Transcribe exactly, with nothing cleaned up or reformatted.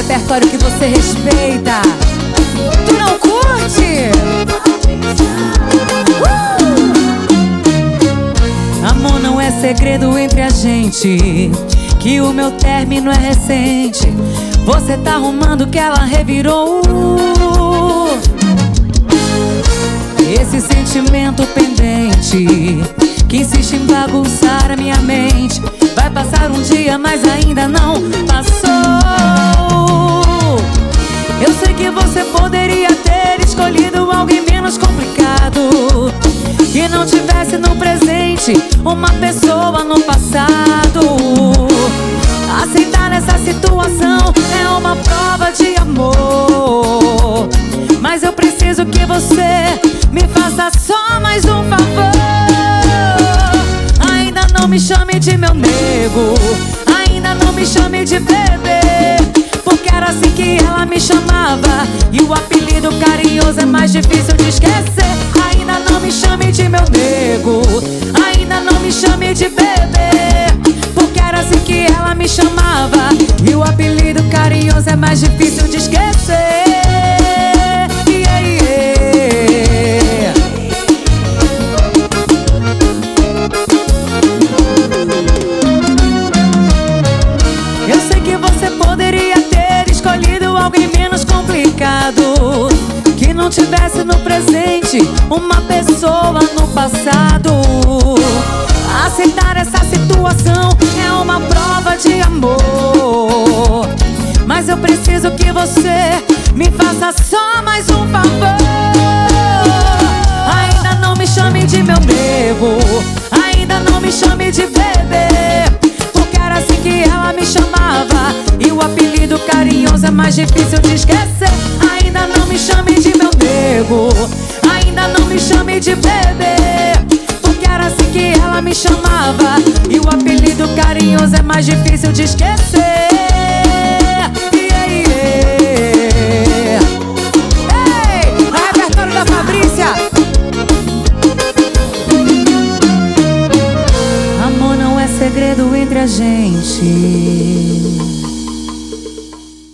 repertório que você respeita. Tu não curte? Uh! Amor, não é segredo entre a gente que o meu término é recente. Você tá arrumando que ela revirou. Esse sentimento pendente que insiste em bagunçar a minha mente. Vai passar um dia, mas ainda não passou. Eu sei que você poderia ter escolhido alguém menos complicado, que não tivesse no presente uma pessoa no passado. Aceitar essa situação é uma prova de amor, mas eu preciso que você me faça só mais um favor. Ainda não me chame de meu nego, ainda não me chame de bebê, porque era assim que ela me chamava, e o apelido carinhoso é mais difícil de esquecer. Ainda não me chame de meu nego, ainda não me chame de bebê, porque era assim que ela me chamava, e o apelido carinhoso é mais difícil de esquecer. Yeah, yeah. Eu sei que você poderia ter escolhido alguém menos complicado, que não tivesse no presente uma pessoa no passado. Aceitar essa situação é uma prova de amor, mas eu preciso que você me faça só mais um favor. Ainda não me chame de meu nego, ainda não me chame de bebê, porque era assim que ela me chamava, e o apelido carinhoso é mais difícil de esquecer. Ainda não me chame de meu nego, ainda não me chame de bebê, porque era assim que ela me chamava, e o apelido carinhoso é mais difícil de esquecer. Yeah, yeah. Ei, o repertório da Fabrícia. Amor, não é segredo entre a gente